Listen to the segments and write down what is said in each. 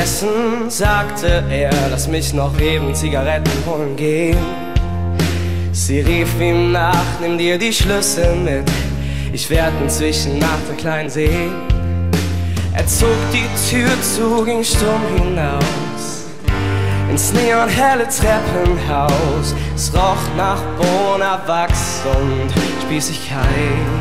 Währenddessen sagte er, lass mich noch eben Zigaretten holen gehen. Sie rief ihm nach, nimm dir die Schlüssel mit, ich werd inzwischen nach der kleinen See. Er zog die Tür zu, ging stumm hinaus ins neonhelle Treppenhaus. Es roch nach Bonawachs und Spießigkeit.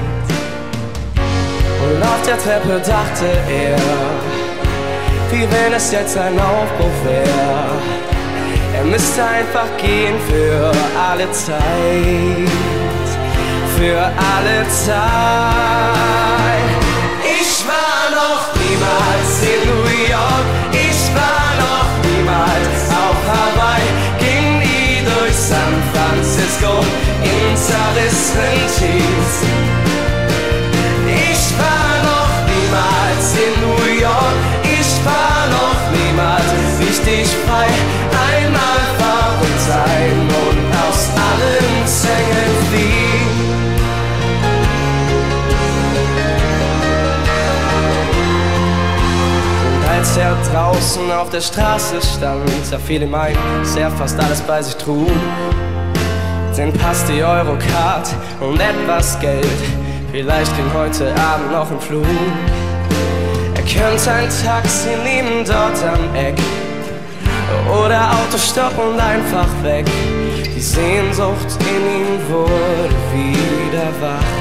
Und auf der Treppe dachte er, wie wenn es jetzt ein Aufbruch wär. Er müsste einfach gehen für alle Zeit, für alle Zeit. Ich war noch niemals in New York, ich war noch niemals auf Hawaii, ging nie durch San Francisco in zerrissenen Jeans. Ich war noch niemals in New York, ich war noch niemals richtig frei. Einmal verrückt sein und aus allen Zwängen fliehen. Und als er draußen auf der Straße stand, da fiel ihm ein, dass er fast alles bei sich trug. Den Pass, die Eurocard und etwas Geld, vielleicht ging heute Abend noch ein Flug. Er könnte ein Taxi nehmen dort am Eck oder Autostopp und einfach weg. Die Sehnsucht in ihm wurde wieder wach.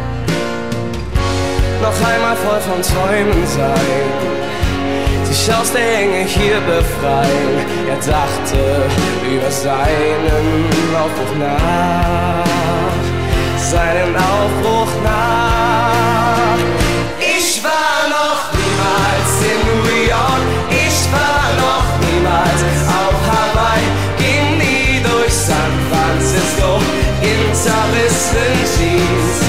Noch einmal voll von Träumen sein, sich aus der Enge hier befreien. Er dachte über seinen Aufbruch nach, seinen Aufbruch nach. Ich war noch niemals in New York, ich war noch niemals auf Hawaii, ging nie durch San Francisco in zerrissenen Jeans.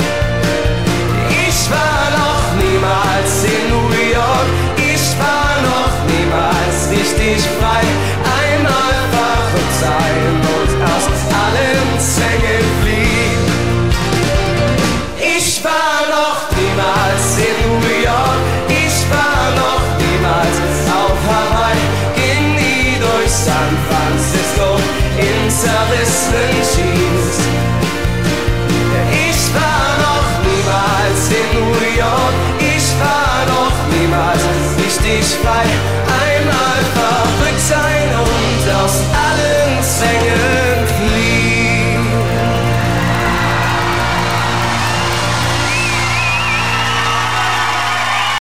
Ich war noch niemals in New York, ich war noch niemals richtig frei. Einmal verrückt sein und aus allen Zwängen fliehen. Ich war noch niemals in New York, ich war noch niemals auf Hawaii, ging nie durch San Francisco in zerrissenen Jeans.